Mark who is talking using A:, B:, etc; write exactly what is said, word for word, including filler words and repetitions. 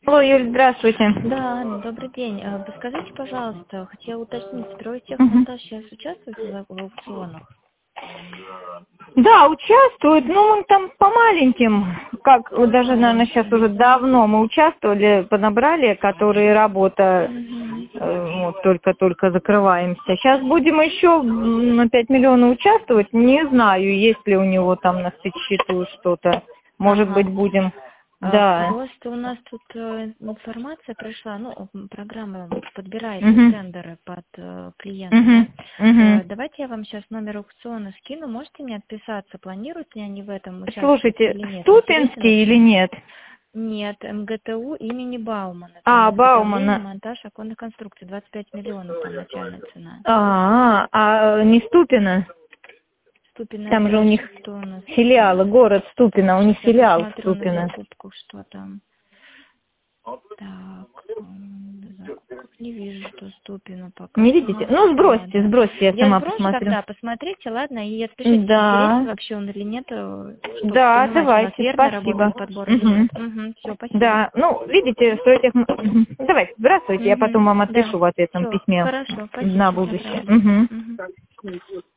A: Алло, Юль, здравствуйте.
B: Да, Анна, добрый день. А, Подскажите, пожалуйста, хотела уточнить,
A: Мгм.
B: Стройтехмонтаж сейчас участвует в в аукционах?
A: Да, участвуют, но мы там по маленьким, как вот даже, наверное, сейчас уже
B: Маленьким.
A: давно мы участвовали, поднабрали, которые работа,
B: Мгм.
A: э, вот только-только закрываемся. Сейчас будем еще м, на пять миллионов участвовать, не знаю, есть ли у него там на счету что-то, может быть,
B: Ага.
A: будем,
B: А,
A: да.
B: Просто у нас тут э, информация пришла, ну, м, программа подбирает
A: Угу.
B: тендеры под э, клиента,
A: Угу.
B: да?
A: Угу.
B: Э, Давайте я вам сейчас номер аукциона скину, можете мне отписаться, планируют ли они в этом участвовать
A: Слушайте,
B: или нет? Интересен
A: Ступинский или
B: вообще?
A: нет?
B: Нет, МГТУ имени Баумана. Там
A: А,
B: изготовление,
A: Баумана.
B: монтаж оконных конструкций. двадцать пять миллионов там начальная цена.
A: А, а не Ступино?
B: Ступино
A: Там же у
B: это
A: них
B: что у нас?
A: филиалы, город Ступино, у них
B: Сейчас я
A: филиал в
B: посмотрю на
A: Ступино.
B: закупку, что там. Так, м, закупка. Не вижу, что Ступино пока
A: Не
B: что
A: видите?
B: нас.
A: Ну,
B: Да,
A: сбросьте,
B: да.
A: сбросьте, я
B: Я
A: сама
B: сброшу
A: посмотрю.
B: тогда, посмотрите, ладно, и отпишитесь, интересен
A: Да,
B: вообще он или нет, чтобы
A: да,
B: понимать, что у нас
A: давайте,
B: верно
A: спасибо.
B: работает подбор или
A: Мгм.
B: нет. Угу, все, спасибо.
A: Да, ну, видите, что этих... Мгм. Давайте, здравствуйте, я
B: Угу,
A: потом вам
B: да,
A: отпишу в ответном
B: все,
A: письме
B: хорошо,
A: на
B: спасибо,
A: будущее.
B: направлю.
A: Мгм.
B: Угу.